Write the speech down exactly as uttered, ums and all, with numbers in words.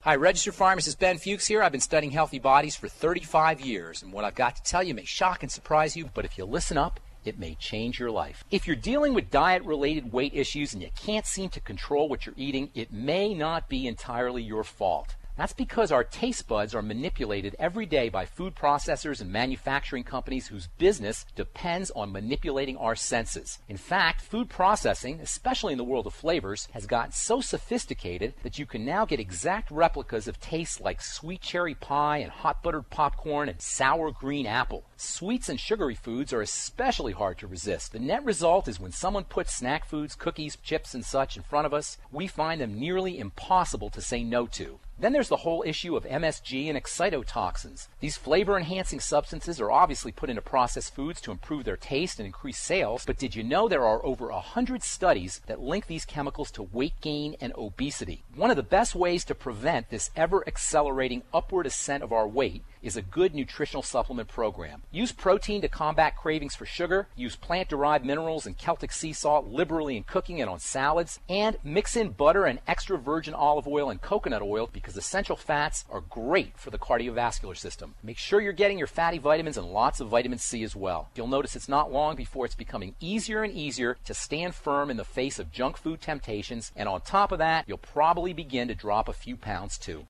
Hi, registered pharmacist Ben Fuchs here. I've been studying healthy bodies for thirty-five years, and what I've got to tell you may shock and surprise you, but if you listen up, it may change your life. If you're dealing with diet-related weight issues and you can't seem to control what you're eating, it may not be entirely your fault. That's because our taste buds are manipulated every day by food processors and manufacturing companies whose business depends on manipulating our senses. In fact, food processing, especially in the world of flavors, has gotten so sophisticated that you can now get exact replicas of tastes like sweet cherry pie and hot buttered popcorn and sour green apple. Sweets and sugary foods are especially hard to resist. The net result is when someone puts snack foods, cookies, chips, and such in front of us, we find them nearly impossible to say no to. Then there's the whole issue of M S G and excitotoxins. These flavor-enhancing substances are obviously put into processed foods to improve their taste and increase sales, but did you know there are over a hundred studies that link these chemicals to weight gain and obesity? One of the best ways to prevent this ever-accelerating upward ascent of our weight is a good nutritional supplement program. Use protein to combat cravings for sugar, use plant-derived minerals and Celtic sea salt liberally in cooking and on salads, and mix in butter and extra virgin olive oil and coconut oil because essential fats are great for the cardiovascular system. Make sure you're getting your fatty vitamins and lots of vitamin C as well. You'll notice it's not long before it's becoming easier and easier to stand firm in the face of junk food temptations, and on top of that, you'll probably begin to drop a few pounds too.